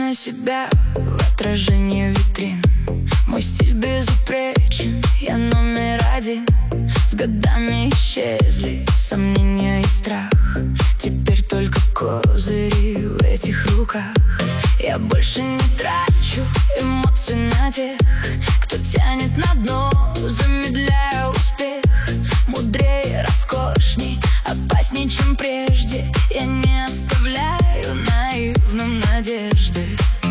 на себя в отражении витрин. Мой стиль безупречен, я номер один. С годами исчезли сомнения и страх. Теперь только козыри в этих руках. Я больше не трачу эмоций на тех, кто тянет на дно, замедляя успех. Мудрее, роскошней, опасней, чем прежде. Я не оставляю наивным надежды.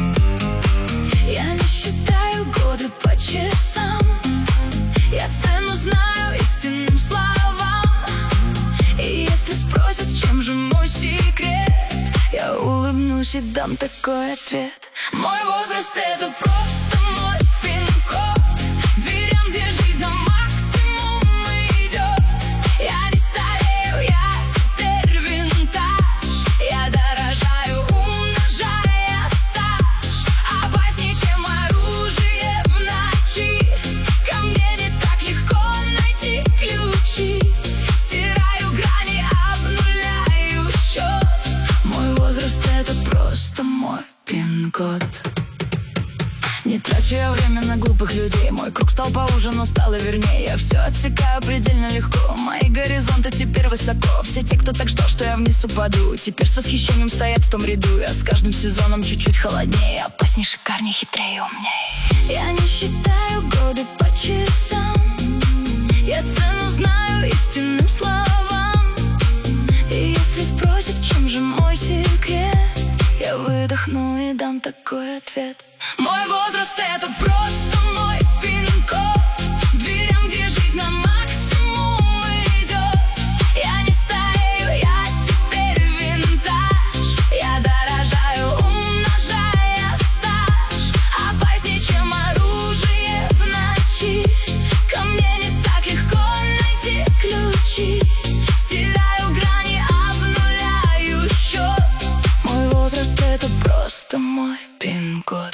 Я не считаю годы по часам. Я цену знаю истинным словам. И если спросят, в чем же мой секрет, я улыбнусь и дам такой ответ. Мой возраст — это просто мой пин-код. Дверям, где жизнь на максимум идет. Я не старею, я теперь винтаж. Я дорожаю, умножая стаж. Опаснее, чем оружие в ночи. Ко мне не так легко найти ключи. Стираю грани, обнуляю счет. Мой возраст — это просто мой пин-код. Не трачу я время на глупых людей. Мой круг стал поуже, но стало вернее. Я все отсекаю предельно легко. Мои горизонты теперь высоко. Все те, кто так ждал, что я вниз упаду, теперь с восхищением стоят в том ряду. Я с каждым сезоном чуть-чуть холоднее, опаснее, шикарнее, хитрее, умнее. Я не считаю годы по часам. Я цену знаю истинным словам. И если спросят, в чем же мой секрет, я выдохну и дам такой ответ. Мой возраст — это просто мой пин-код. Дверям, где жизнь на максимум идет. Я не старею, я теперь винтаж. Я дорожаю, умножая стаж. Опаснее, чем оружие в ночи. Ко мне не так легко найти ключи. Стираю грани, обнуляю счет. Мой возраст — это просто мой пин-код.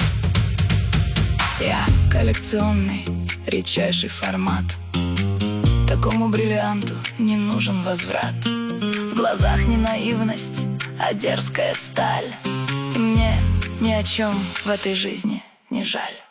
Я коллекционный, редчайший формат. Такому бриллианту не нужен возврат. В глазах не наивность, а дерзкая сталь. И мне ни о чем в этой жизни не жаль.